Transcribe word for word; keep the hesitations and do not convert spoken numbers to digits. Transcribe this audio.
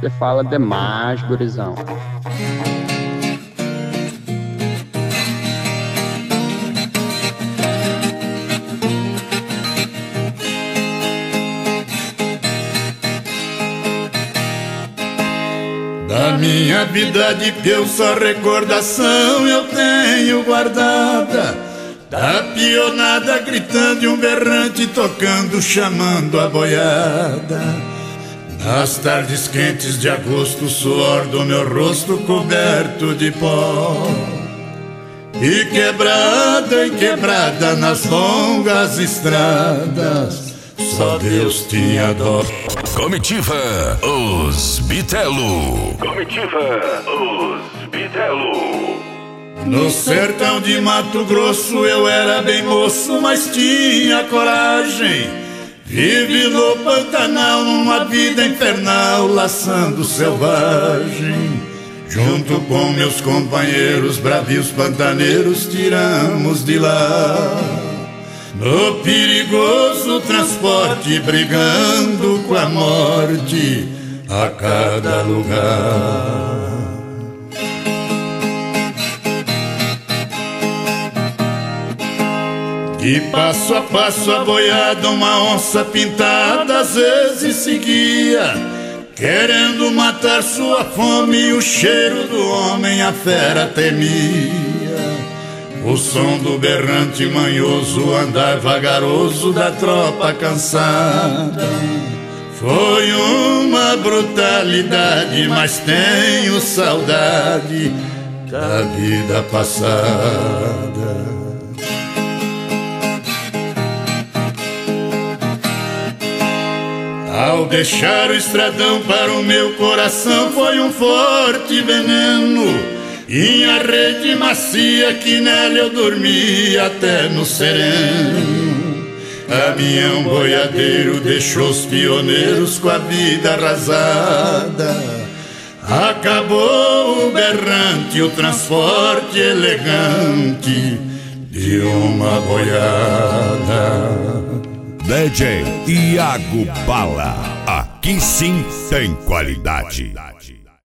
Você fala demais, gurizão. Da minha vida de peão só recordação eu tenho guardada, da pionada gritando e um berrante tocando, chamando a boiada. Nas tardes quentes de agosto, o suor do meu rosto coberto de pó, e quebrada e quebrada nas longas estradas, só Deus tinha dó. Comitiva Os Bitelo. Comitiva Os Bitelo. No sertão de Mato Grosso eu era bem moço, mas tinha coragem. Vive no Pantanal numa vida infernal, laçando selvagem. Junto com meus companheiros bravios pantaneiros tiramos de lá, no perigoso transporte, brigando com a morte a cada lugar. De passo a passo a boiada, uma onça pintada às vezes seguia, querendo matar sua fome e o cheiro do homem a fera temia. O som do berrante manhoso, andar vagaroso da tropa cansada, foi uma brutalidade, mas tenho saudade da vida passada. Ao deixar o estradão, para o meu coração foi um forte veneno, e a rede macia que nela eu dormi até no sereno. Caminhão boiadeiro deixou os pioneiros com a vida arrasada, acabou o berrante, o transporte elegante de uma boiada. D J Iago Bala, aqui sim tem qualidade.